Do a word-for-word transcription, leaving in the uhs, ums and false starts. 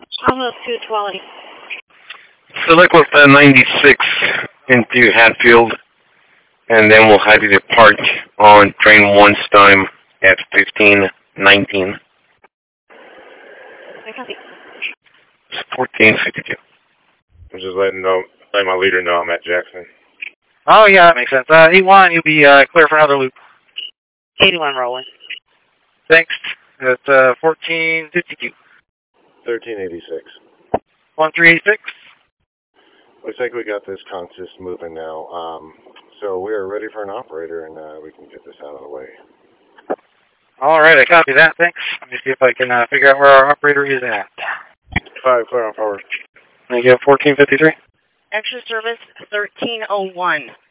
Almost two twenty. Select with the ninety-six into Hatfield, and then we'll have you depart on train one time at fifteen nineteen. It's fourteen fifty-two. I'm just letting know, letting my leader know I'm at Jackson. Oh, yeah, that makes sense. Uh, eight one, you'll be uh, clear for another loop. eighty-one rolling. Thanks. That's uh, fourteen fifty-two. thirteen eighty-six. one three eight six. Looks like we got this consist moving now. Um, so we are ready for an operator, and uh, we can get this out of the way. All right, I copy that. Thanks. Let me see if I can uh, figure out where our operator is at. Five, clear on forward. Thank you. fourteen fifty-three. Extra service thirteen oh one.